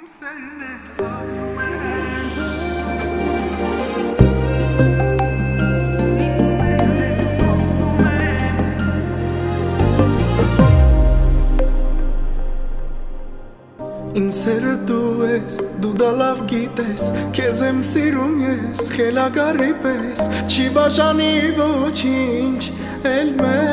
Իմ սերը դու ես, դու դա լավ գիտես, քեզ եմ սիրում ես, խելագարի պես, չի բաժանի ոչինչ էլ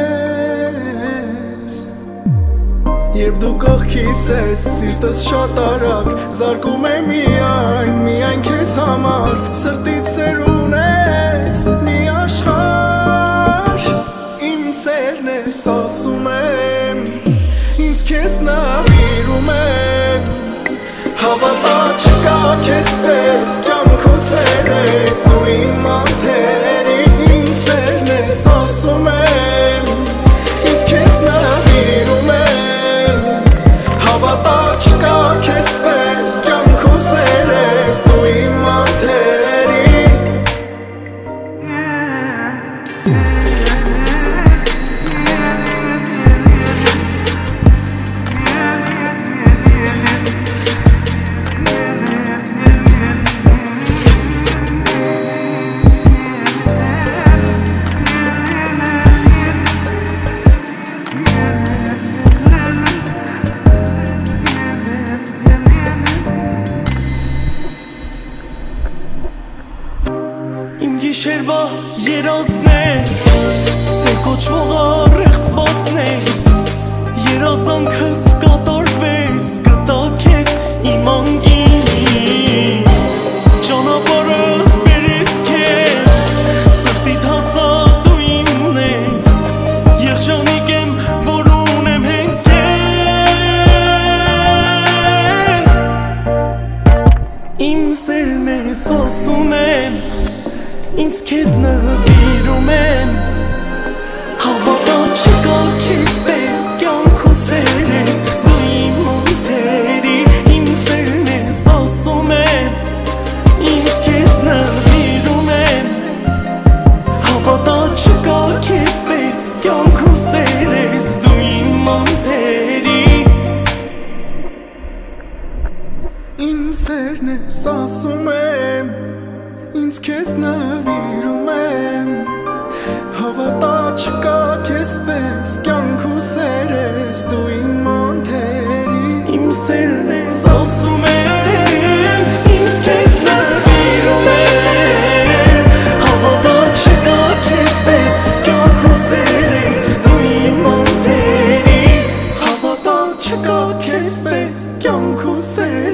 մեզ։ Երբ դու կողքիս ես, սիրտս շատ արագ, զարկում է միայն քեզ համար, սրտից սեր ունես, մի աշխարհ, իմ սերն ես, ասում եմ, ինձ քեզ նվիրում եմ, հավատա չկա քեզ պես, կյանքու սեր ես, դու իմ անթերի, իմ սերն ես, ասում եմ, ինձ քեզ նվիրում եմ, հավատա չկա քեզ պես, կյանքու սեր ես, դու իմ անթերի։ Գիշերվա երազն ես, սեր կոչվող առեղծվածն ես, երազանքս կատարվեց, գտա քեզ իմ անգին, ճանապարհս բերեց քեզ, սրտիդ հասա դու իմն ես, երջանիկ եմ, որ ունեմ հենց քեզ, իմ սերն ես, ասում եմ, ինձ քեզ նվիրում եմ, հավատա չկա քեզ պես, կյանքու սեր ես, դու իմ անթերի, իմ սերն ես, ասում եմ, ինձ քեզ նվիրում եմ, հավատա չկա քեզ պես, կյանքու սեր ես, դու իմ անթերի, իմ սերն ես, ասում եմ, ինձ քեզ նվիրում եմ, հավատա չկա քեզ պես, կյանքու սեր ես, դու իմ անթերի, իմ սերն ես, ասում եմ, ինձ քեզ նվիրում եմ, հավատա չկա քեզ պես, կյանքու սեր ես, դու իմ անթերի, հավատա չկա քեզ պես, կյանքու սեր